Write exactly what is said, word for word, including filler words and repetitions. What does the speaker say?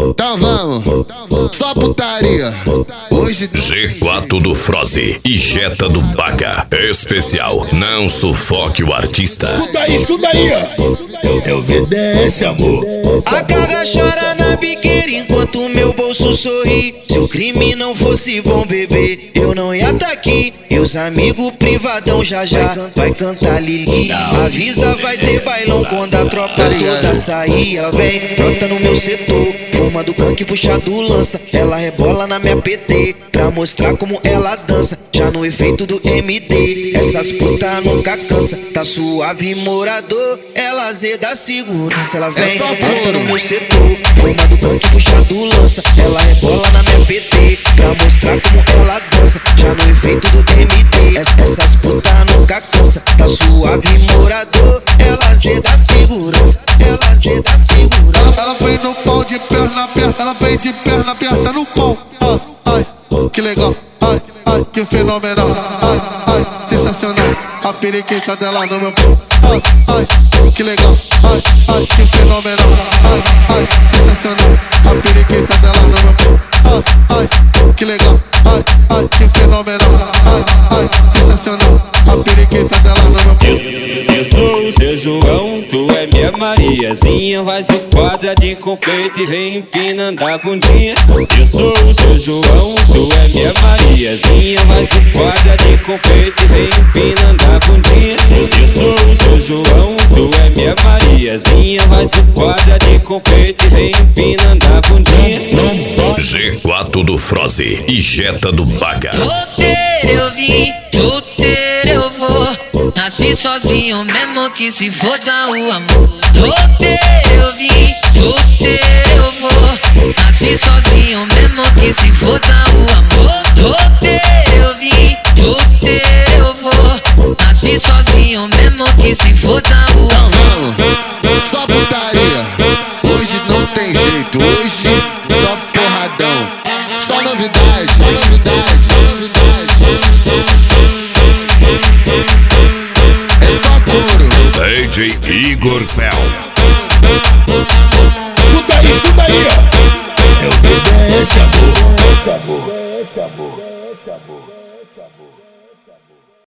Então vamos, só putaria. Hoje G quatro do Froze e Jetta do Baga. Especial, não sufoque o artista. Escuta aí, escuta aí, ó. Eu obedece, amor. A cara chora na biqueira enquanto meu bolso sorri. Se o crime não fosse bom, bebê, eu não ia tá aqui. E os amigos privadão já já vai cantar Lili. Avisa, vai ter bailão quando a tropa toda sair. Ela vem, brota no meu setor, fuma do canque, puxa do lança. Ela rebola na minha P T pra mostrar como ela dança. Já no efeito do M D, essas putas nunca cansa. Tá suave, morador, ela zeda segurança. Ela vem, brota no meu setor, fuma do canque, puxa do lança. Ela rebola na minha P T pra mostrar como ela dança. Já no efeito do M D, essas putas nunca cansa. Tá suave, morador, ela zeda segurança. Ela zeda segurança. ela vem no pau de perna aberta, ela vem de perna aberta no pau. Ai, ai, que legal, ai, ai, que fenomenal, ai, ai, sensacional. A periquita dela no meu pau. Ai, ai, que legal, ai, ai, que fenomenal, ai, ai, sensacional. A periquita dela no meu pau. Ai, ai, que legal, ai, ai, que fenomenal, ai, ai, sensacional. A periquita dela no meu pau. Eu sou o seu João, tu é minha Mariazinha. Faz o quadradinho com peito e vem empinando a bundinha. Eu sou o seu João, tu é minha Mariazinha. Faz o quadradinho com peito e vem empinando a bundinha. Eu sou o seu João, tu é minha Mariazinha. Faz o quadradinho com peito e vem empinando a bundinha. G quatro do Froze e Jetta do Baga. Solteiro eu vim, solteiro eu vou. Nasci sozinho mesmo que se foda o amor. Solteiro eu vim, solteiro eu vou. Nasci sozinho mesmo que se foda o amor. Solteiro eu vim, solteiro eu vou. Nasci sozinho mesmo que se foda o amor. Vamos, só putaria. Hoje não tem jeito, hoje só porradão. Só novidade, só novidade, só novidade. É só couro. D J Igor Fel. Escuta aí, escuta aí, ó. Eu obedece, amor.